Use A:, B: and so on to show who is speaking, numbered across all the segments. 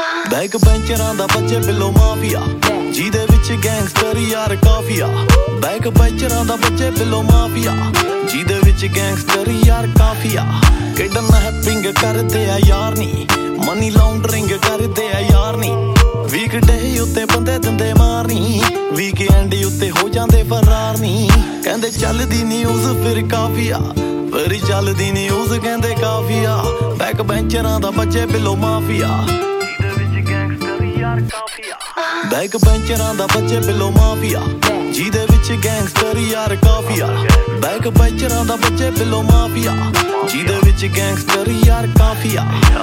A: Back ਬੈਂਚਰਾਂ ਦਾ ਬੱਚੇ ਬਿੱਲੋ mafia, ਜਿਹਦੇ ਵਿੱਚ ਗੈਂਗਸਟਰ ਯਾਰ ਕਾਫੀਆ। ਬੈਕ ਬੈਂਚਰਾਂ ਦਾ ਬੱਚੇ ਬਿੱਲੋ ਮਾਫੀਆ, ਜਿਹਦੇ ਵਿੱਚ ਗੈਂਗਸਟਰ ਯਾਰ ਕਾਫੀਆ। ਕਿਡਨੈਪਿੰਗ ਕਰਦੇ ਆ ਯਾਰ ਨੀ, ਮਨੀ ਲਾਉਂਡਰਿੰਗ ਕਰਦੇ ਆ ਯਾਰ ਨੀ। ਵੀਕਡੇ ਉੱਤੇ ਬੰਦੇ ਦਿੰਦੇ ਮਾਰਨੀ, ਵੀਕਐਂਡ ਉੱਤੇ ਹੋ ਜਾਂਦੇ ਫਰਾਰ ਨੀ। ਕਹਿੰਦੇ ਚੱਲਦੀ ਨਿਊਜ਼ ਫਿਰ ਕਾਫੀਆ, ਫਿਰ ਚੱਲਦੀ ਨਿਊਜ਼ ਕਹਿੰਦੇ ਕਾਫੀਆ। ਬੈਕ ਬੈਂਚਰਾਂ ਦਾ ਬੱਚੇ ਬਿੱਲੋ ਮਾਫੀਆ, ਜਿਹਦੇ ਵਿੱਚ ਗੈਂਗਸਟਰ ਯਾਰ ਕਾਫੀਆ। ਬੈਕ ਬੈਂਚਰਾਂ ਦਾ ਬੱਚੇ ਬਿੱਲੋ ਮਾਫੀਆ, ਜਿਹਦੇ ਵਿੱਚ ਗੈਂਗਸਟਰ ਯਾਰ ਕਾਫੀਆ। ਬੈਕ ਬੈਂਚਰਾਂ ਦਾ ਬੱਚੇ ਬਿੱਲੋ ਮਾਫੀਆ, ਜਿਹਦੇ ਵਿੱਚ ਗੈਂਗਸਟਰ ਯਾਰ ਕਾਫੀਆ।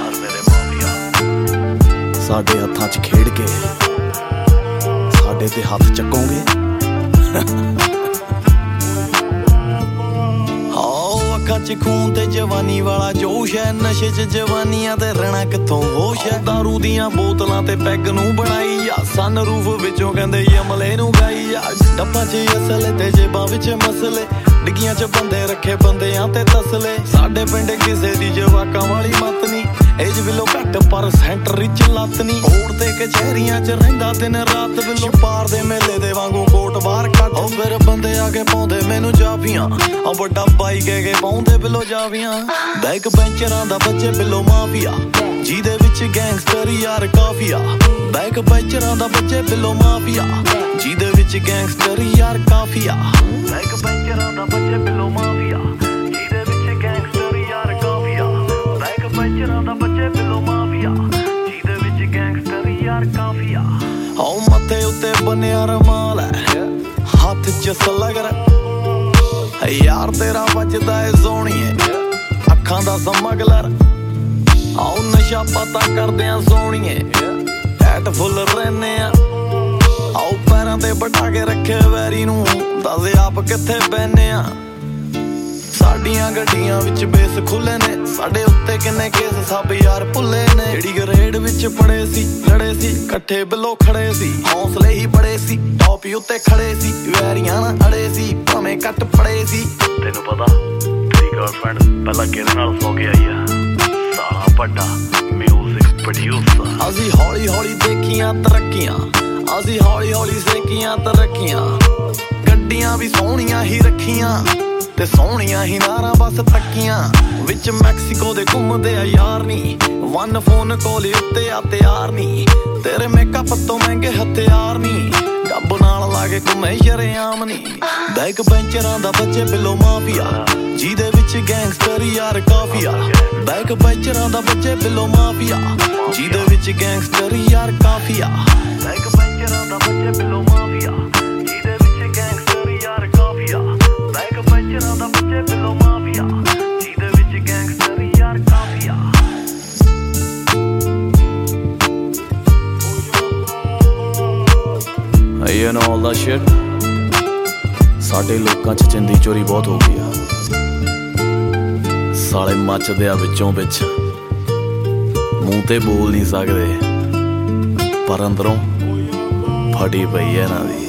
A: ਸਾਡੇ ਹੱਥਾਂ 'ਚ ਖੇਡ ਕੇ ਸਾਡੇ ਤੇ ਹੱਥ ਚੱਕੋਗੇ। ਅੱਖਾਂ 'ਚ ਖੂਨ ਤੇ ਜਵਾਨੀ ਵਾਲਾ ਜੋਸ਼ ਹੈ, ਨਸ਼ੇ 'ਚ ਜਵਾਨੀਆਂ ਤੇ ਰਹਿਣਾ ਕਿੱਥੋਂ ਹੋਸ਼ ਹੈ। ਦਾਰੂ ਦੀਆਂ ਬੋਤਲਾਂ ਤੇ ਪੈਗ ਨੂੰ ਬਣਾਈ ਆ, ਸਨ ਰੂਫ ਵਿੱਚੋਂ ਕਹਿੰਦੇ ਯਮਲੇ ਨੂੰ ਗਾਈ ਆ। ਡੱਬਾਂ 'ਚ ਅਸਲੇ ਤੇ ਜੇਬਾਂ ਵਿੱਚ ਮਸਲੇ, ਡਿੱਗੀਆਂ 'ਚ ਬੰਦੇ ਰੱਖੇ ਬੰਦਿਆਂ ਤੇ ਤਸਲੇ। ਸਾਡੇ ਪਿੰਡ ਕਿਸੇ ਦੀ ਜਵਾਕਾਂ ਵਾਲੀ ਮੱਤ ਨੀ, ਏਜ ਬਿੱਲੋ ਘੱਟ ਪਰ ਸੈਂਟਰ ਵਿੱਚ ਲੱਤ ਨੀ। ਕੋਰਟ ਤੇ ਕਚਹਿਰੀਆਂ 'ਚ ਰਹਿੰਦਾ ਦਿਨ ਰਾਤ ਬਿੱਲੋ, ਪਾਰ ਦੇ ਮੇਲੇ ਦੇ ਵਾਂਗੂ ਕੋਟ ਬਾਹਰ ਕੱਢ। ਉਹ ਫਿਰ ਬੰਦੇ ਆ ਕੇ ਪਾਉਂਦੇ ਮੈਨੂੰ ਜਾਫੀਆਂ, ਆ ਵੱਡਾ ਬਾਈ ਕਹਿ ਕੇ ਪਾਉਂਦੇ ਬਿੱਲੋ ਜਾਵੀਆਂ। ਬੈਕ ਬੈਂਚਰਾਂ ਦਾ ਬੱਚੇ ਬਿੱਲੋ ਮਾਫੀਆ, ਜਿਹਦੇ ਵਿੱਚ ਗੈਂਗਸਟਰ ਯਾਰ ਕਾਫੀਆ। ਬੈਕ ਬੈਂਚਰਾਂ ਦਾ ਬੱਚੇ ਬਿੱਲੋ ਮਾਫੀਆ, ਜਿਹਦੇ ਵਿੱਚ ਗੈਂਗਸਟਰ ਯਾਰ ਕਾਫੀਆ। ਬੈਕ ਬੈਂਚਰਾਂ ਦਾ ਬੱਚੇ ਬਿੱਲੋ ਮਾਫੀਆ, ਜਿਹਦੇ ਵਿੱਚ ਗੈਂਗਸਟਰ ਯਾਰ ਕਾਫੀਆ। ਬੈਕ ਬੈਂਚਰਾਂ ਦਾ ਬੱਚੇ ਬਿੱਲੋ ਮਾਫੀਆ, ਜਿਹਦੇ ਵਿੱਚ ਗੈਂਗਸਟਰ ਯਾਰ ਕਾਫੀਆ। ਆਓ ਮੱਥੇ ਉੱਤੇ ਬੰਨਿਆ ਰਮਾਲ ਹੈ, ਹੱਥ 'ਚ ਸਲਗਰ ਯਾਰ ਤੇਰਾ ਵੱਜਦਾ ਏ ਸੋਹਣੀਏ, ਅੱਖਾਂ ਦਾ ਸਮਗਲਰ। ਆਓ ਨਸ਼ਾ ਪਤਾ ਕਰਦੇ ਆ ਸੋਹਣੀਏ, ਐਟ ਫੁੱਲ ਰਹਿੰਦੇ ਆ। ਆਓ ਪੈਰਾਂ ਤੇ ਬਟਾ ਕੇ ਰੱਖੇ ਵੈਰੀ ਨੂੰ, ਦੱਸ ਆਪ ਕਿੱਥੇ ਬਹਿਨੇ ਆ। ਸਾਡੀਆਂ ਗੱਡੀਆਂ ਵਿੱਚ ਬੇਸ ਖੁੱਲੇ ਨੇ, ਸਾਡੇ ਉੱਤੇ ਕਿੰਨੇ ਕੇਸ ਸਭ ਯਾਰ ਭੁੱਲੇ ਨੇ। ਜਿਹੜੀ ਗਰੇਡ ਵਿੱਚ ਪੜੇ ਸੀ ਲੜੇ ਸੀ, ਇਕੱਠੇ ਬਿੱਲੋ ਖੜੇ ਸੀ, ਹੌਸਲੇ ਹੀ ਬੜੇ ਸੀ। ਟੌਪ ਉੱਤੇ ਖੜੇ ਸੀ, ਵੈਰੀਆਂ ਨਾ ਅੜੇ ਸੀ, ਭਾਵੇਂ ਕੱਟ ਪੜੇ ਸੀ।
B: ਤੈਨੂੰ ਪਤਾ ਤੇਰੀ ਗਰਲਫ੍ਰੈਂਡ ਪਹਿਲਾਂ ਕਿਹਦੇ ਨਾਲ ਸੌ ਕੇ ਆਈ ਆ? ਸਾਲਾ ਵੱਡਾ ਮਿਊਜ਼ਿਕ ਪ੍ਰੋਡਿਊਸਰ।
A: ਅਸੀਂ ਹੌਲੀ ਹੌਲੀ ਦੇਖੀਆਂ ਤਰੱਕੀਆਂ, ਅਸੀਂ ਹੌਲੀ ਹੌਲੀ ਸੇਕੀਆਂ ਤਰੱਕੀਆਂ। ਗੱਡੀਆਂ ਵੀ ਸੋਹਣੀਆਂ ਹੀ ਰੱਖੀਆਂ ਤੇ ਸੋਹਣੀਆਂ ਹੀ ਨਾਰਾਂ ਬਸ ਤੱਕੀਆਂ। ਵਿੱਚ ਮੈਕਸੀਕੋ ਦੇ ਘੁੰਮਦੇ ਆ ਯਾਰ ਨੀ, ਵਨ ਫੋਨ ਕਾਲ ਉੱਤੇ ਆ ਤਿਆਰ ਨੀ। ਤੇਰੇ ਮੇਕਅਪ ਤੋਂ ਮਹਿੰਗੇ ਹਥਿਆਰ ਨੀ, ਡੱਬ ਨਾਲ ਲਾ ਕੇ ਘੁੰਮੇ ਸ਼ਰੇਆਮ ਨੀ। ਬੈਕ ਬੈਂਚਰਾਂ ਦਾ ਬੱਚੇ ਬਿੱਲੋ ਮਾਫੀਆ, ਜਿਹਦੇ ਵਿੱਚ ਗੈਂਗਸਟਰ ਯਾਰ ਕਾਫੀਆ। ਬੈਕ ਬੈਂਚਰਾਂ ਦਾ ਬੱਚੇ ਬਿੱਲੋ ਮਾਫੀਆ, ਜਿਹਦੇ ਵਿੱਚ ਗੈਂਗਸਟਰ ਯਾਰ ਕਾਫੀਆ। ਬੈਕ ਬੈਂਚਰਾਂ ਦਾ ਬੱਚੇ ਬਿੱਲੋ ਮਾਫੀਆ, ਜਿਹਦੇ ਵਿੱਚ ਗੈਂਗਸਟਰ ਯਾਰ ਕਾਫੀਆ। ਬੈਕ ਬੈਂਚਰਾਂ ਦਾ ਬੱਚੇ ਬਿੱਲੋ ਮਾਫੀਆ, ਜਿਹਦੇ ਵਿੱਚ ਗੈਂਗਸਟਰ ਯਾਰ ਕਾਫੀਆ। You know all that shit? ਸਾਡੇ ਲੋਕਾਂ 'ਚ ਚਿੰਦੀ ਚੋਰੀ ਬਹੁਤ ਹੋ ਗਈ ਆ, ਸਾਲੇ ਮੱਚਦੇ ਆ ਵਿੱਚੋਂ ਵਿੱਚ, ਮੂੰਹ ਤੇ ਬੋਲ ਨਹੀਂ ਸਕਦੇ ਪਰ ਅੰਦਰੋਂ ਫਟੀ ਪਈ ਐ ਇਹਨਾਂ ਦੀ।